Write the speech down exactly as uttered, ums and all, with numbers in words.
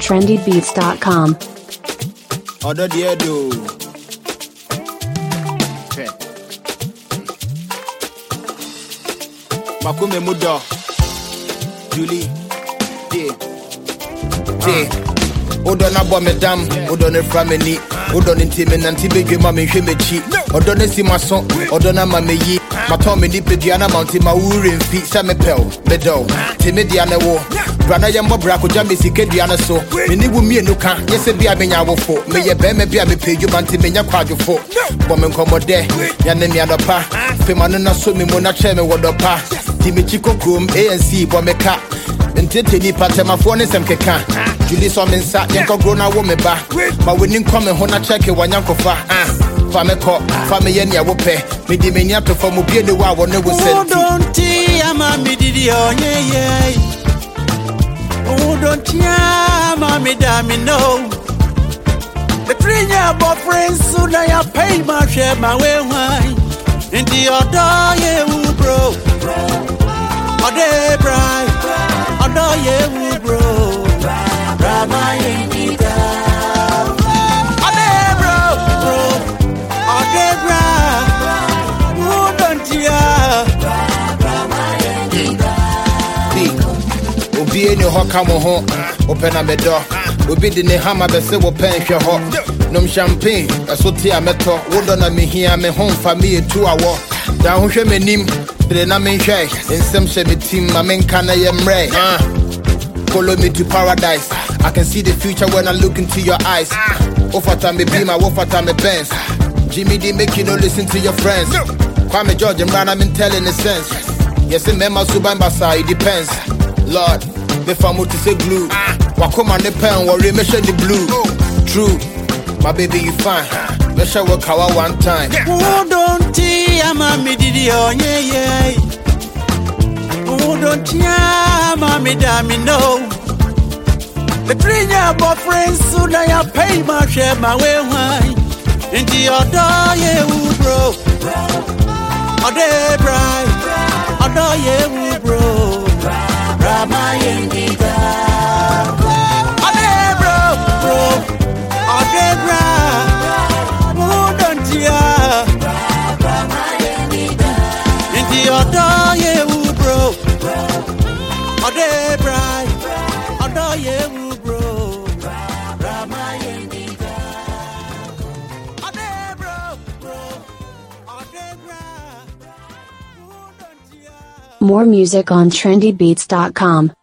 trendy beats dot com. Other dear do. Makume Muda. Julie. Yeah. Yeah. Odona bo me dam, odona fra me ni. Odona ntime na ntibe dwema me hwe mechi. Odona si maso, odona ma me yi. Mato me ni pediana mounti ma wure mfi sa me pel, me do. Timi dia na wo. Brana yambo brako jambe sike diana so. Me ni wu mie no ka, yese bia me nya wofo. Me ye be me bia me peju banti me nya kwadwofo. Bo me nkomode, ya ne mia dopa. Fe manu na so me mo na che me wodopa. Timi chiko krom A N C bo me ka. Ntete ni patema fo ne sem keka. Julie so me nsa, yenko grow na wo me ba. Ma we nin come ho na check e wanyankofa. Ah. Fa me ko, fa me ye nia wo pe. Me di me nya to fa mo bie de wa wo ne wo senti. Don't ti ama me di di onye ye. Oh don't ti ama me da me know. The three year boyfriend soon I ya pay my share my way why. Inti odo ye wu bro. Ode bra. Odo ye wu bro. Rama ye da. Ode bro. Ode bra. Who don't ya? Obi eni ho kamo ho, open na medo. Obi di ne hama be se wo pen hwe ho. Nom champagne, aso ti ameto. Wo do na me hia me hon fa me etu awo. Da ho hwe menim, de na me hwe. Ensem hwe me tim ma men kana ye mre. Ah. Follow me to paradise. I can see the future when I look into your eyes. Ofata me be my ofata me Benz. Jimmy D make you no listen to your friends. Kwame George and Rana I'm telling the sense. Yes, in Mema Suban Basa, it depends. Lord, the family to say glue. Wakoma the pen, worry, measure the blue. True, my baby, you fine. Measure work our one time. Who don't tea, I'm a mididio, yeah, yeah. Who don't tea, I'm a midami, no. The three year boyfriend soon I have paid my share my way wine. Into your door, yeah, bro. Ode bra. Ode ye bro. Rama ye da. Ode bro, bro. Ode bra. Who don't ya? Rama ye da. Into your door, yeah, bro. Ode bra. Ode ye bro. Rama ye da. Ode bro, bro. Ode bra. More music on trendy beats dot com.